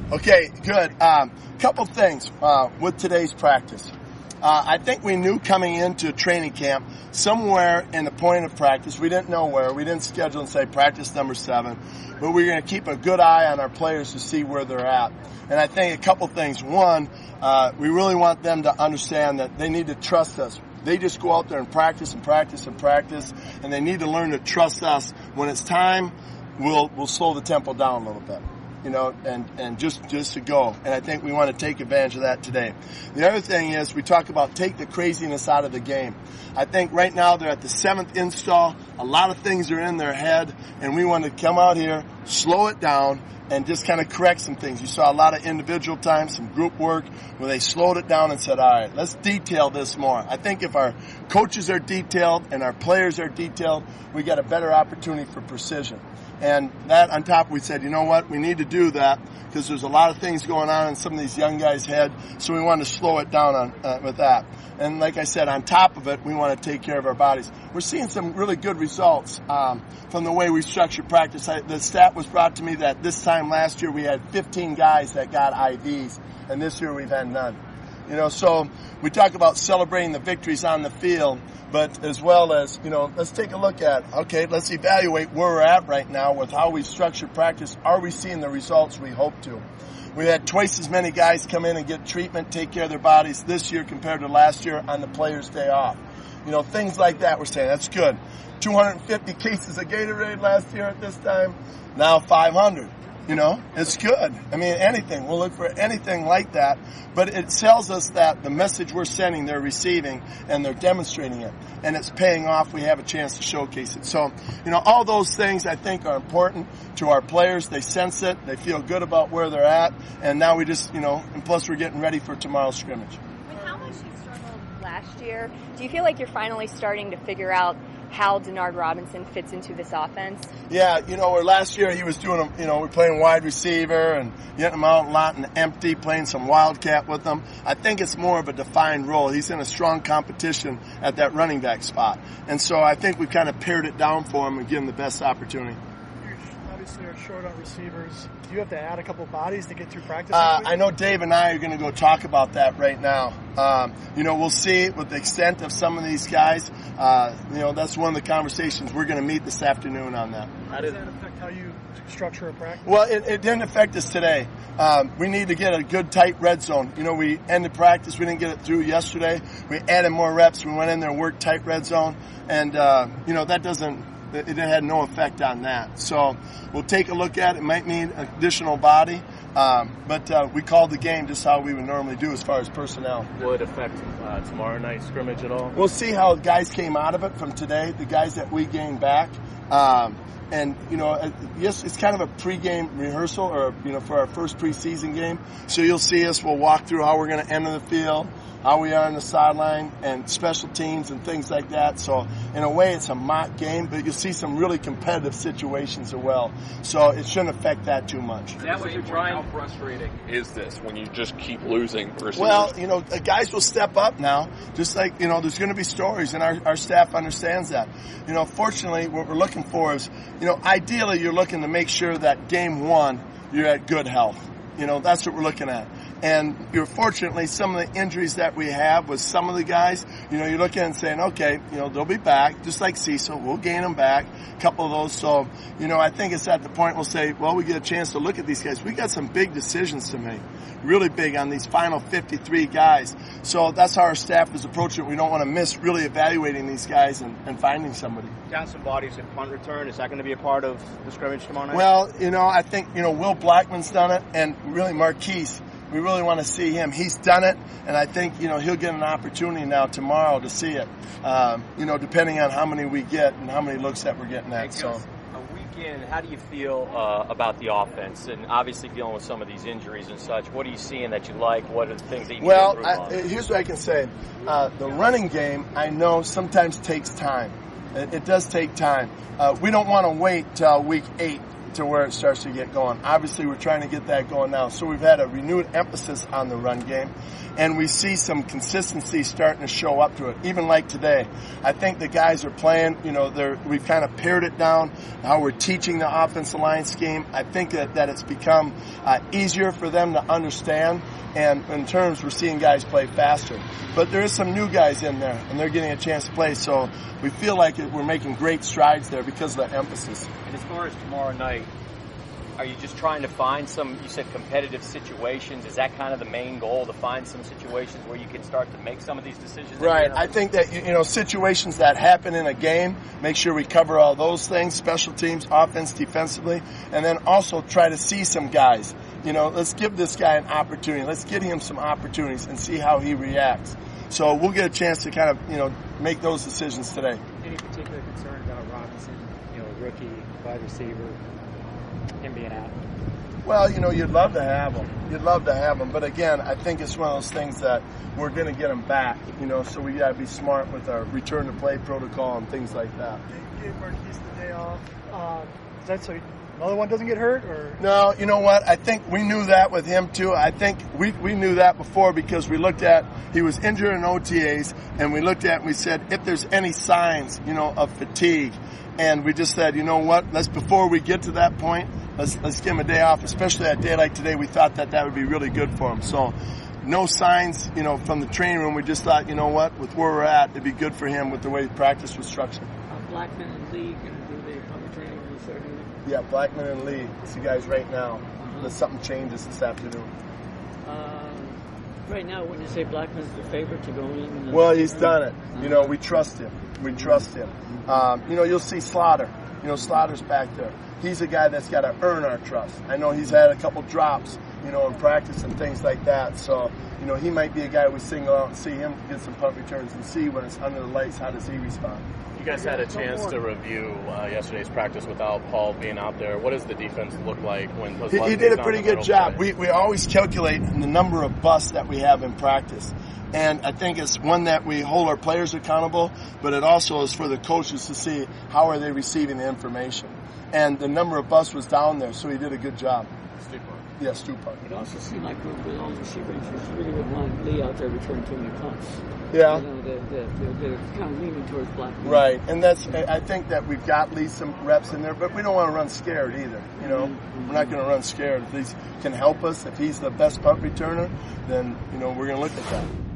Okay, good. Couple things with today's practice. I think we knew coming into training camp, somewhere in the point of practice, we didn't know where, we didn't schedule and say practice number 7, but we're going to keep a good eye on our players to see where they're at. And I think a couple things. One, we really want them to understand that they need to trust us. They just go out there and practice and practice and practice, and they need to learn to trust us. When it's time, we'll slow the tempo down a little bit. And just to go. And I think we want to take advantage of that today. The other thing is we talk about take the craziness out of the game. I think right now they're at the 7th install. A lot of things are in their head, and we want to come out here, slow it down, and just kind of correct some things. You saw a lot of individual time, some group work, where they slowed it down and said, all right, let's detail this more. I think if our coaches are detailed and our players are detailed, we got a better opportunity for precision. And that on top, we said, you know what, we need to do that because there's a lot of things going on in some of these young guys' head, so we want to slow it down with that. And like I said, on top of it, we want to take care of our bodies. We're seeing some really good results from the way we structure practice. The stat was brought to me that this time last year we had 15 guys that got IVs, and this year we've had none. So we talk about celebrating the victories on the field, but as well as, let's take a look at, okay, let's evaluate where we're at right now with how we structure practice. Are we seeing the results we hope to? We had twice as many guys come in and get treatment, take care of their bodies this year compared to last year on the players' day off. Things like that we're saying, that's good. 250 cases of Gatorade last year at this time, now 500. It's good. I mean, anything. We'll look for anything like that. But it tells us that the message we're sending, they're receiving, and they're demonstrating it. And it's paying off. We have a chance to showcase it. So, all those things I think are important to our players. They sense it. They feel good about where they're at. And now we just, and plus we're getting ready for tomorrow's scrimmage. With how much you struggled last year, do you feel like you're finally starting to figure out how Denard Robinson fits into this offense? Yeah, where last year he was doing, we're playing wide receiver and getting him out a lot and empty, playing some wildcat with them. I think it's more of a defined role. He's in a strong competition at that running back spot. And so I think we've kind of pared it down for him and given him the best opportunity. Obviously are short on receivers. Do you have to add a couple bodies to get through practice? I know Dave and I are going to go talk about that right now. We'll see with the extent of some of these guys. That's one of the conversations we're going to meet this afternoon on that. How does that affect how you structure a practice? Well, it didn't affect us today. We need to get a good tight red zone. We ended practice. We didn't get it through yesterday. We added more reps. We went in there and worked tight red zone. And, it had no effect on that. So we'll take a look at it. It might mean additional body, but we called the game just how we would normally do as far as personnel. Will it affect tomorrow night's scrimmage at all? We'll see how guys came out of it from today, the guys that we gained back. Yes, it's kind of a pregame rehearsal or, for our first preseason game. So you'll see us. We'll walk through how we're going to enter the field, how we are on the sideline, and special teams and things like that. So in a way, it's a mock game, but you'll see some really competitive situations as well. So it shouldn't affect that too much. Is that what you're trying? How frustrating is this when you just keep losing versus? Well, guys will step up now. Just like, there's going to be stories, and our staff understands that. Fortunately, what we're looking for is, ideally you're looking to make sure that game 1, you're at good health. That's what we're looking at. And fortunately, some of the injuries that we have with some of the guys, you're looking and saying, okay, they'll be back, just like Cecil. We'll gain them back, a couple of those. So, I think it's at the point we'll say, well, we get a chance to look at these guys. We got some big decisions to make, really big on these final 53 guys. So that's how our staff is approaching it. We don't want to miss really evaluating these guys and finding somebody. Down some bodies at punt return. Is that going to be a part of the scrimmage tomorrow night? Well, I think, Will Blackman's done it, and really Marquise. We really want to see him. He's done it, and I think, he'll get an opportunity now tomorrow to see it, depending on how many we get and how many looks that we're getting at. So, a weekend, how do you feel about the offense? And obviously dealing with some of these injuries and such, what are you seeing that you like? What are the things that you need to improve on? Here's what I can say. The running game, I know, sometimes takes time. It does take time. We don't want to wait till week 8 to where it starts to get going. Obviously, we're trying to get that going now. So we've had a renewed emphasis on the run game, and we see some consistency starting to show up to it. Even like today, I think the guys are playing, we've kind of pared it down, how we're teaching the offensive line scheme. I think that it's become easier for them to understand, and in terms, we're seeing guys play faster. But there is some new guys in there, and they're getting a chance to play, so we feel like we're making great strides there because of the emphasis. And as far as tomorrow night, are you just trying to find some, you said competitive situations, is that kind of the main goal, to find some situations where you can start to make some of these decisions? Right. I think that, situations that happen in a game, make sure we cover all those things, special teams, offense, defensively, and then also try to see some guys. Let's give this guy an opportunity. Let's get him some opportunities and see how he reacts. So we'll get a chance to kind of, make those decisions today. Any particular concern about Robinson, rookie, wide receiver, him being out? Well, you'd love to have him. You'd love to have him. But again, I think it's one of those things that we're going to get him back, so we got to be smart with our return to play protocol and things like that. They gave Marquise the day off. Is that so another one doesn't get hurt? Or? No, you know what? I think we knew that with him too. I think we knew that before because we looked at, he was injured in OTAs, and we looked at and we said, if there's any signs, of fatigue, and we just said, before we get to that point, let's give him a day off, especially a day like today. We thought that would be really good for him. So no signs, from the training room. We just thought, with where we're at, it'd be good for him with the way practice was structured. Blackman and Lee going to do the public training room this afternoon? Yeah, Blackman and Lee. It's the guys right now. Unless something changes this afternoon. Right now, wouldn't you say Blackman's the favorite to go in? Well, he's done it. We trust him. We trust him. You'll see Slaughter. Slaughter's back there. He's a guy that's got to earn our trust. I know he's had a couple drops, in practice and things like that. So, he might be a guy we single out and see him get some punt returns and see when it's under the lights, how does he respond. You guys had a chance to review yesterday's practice without Paul being out there. What does the defense look like when he did a pretty good job. We always calculate the number of busts that we have in practice. And I think it's one that we hold our players accountable, but it also is for the coaches to see how are they receiving the information. And the number of busts was down there, so he did a good job. Yeah, Stu Park. It also seemed like with all the receiver injuries, you really wouldn't want Lee out there returning too many punts. Yeah. They're kind of leaning towards Blackman. Right, and I think that we've got Lee some reps in there, but we don't want to run scared either. We're not going to run scared. If he can help us, if he's the best punt returner, then, we're going to look at that.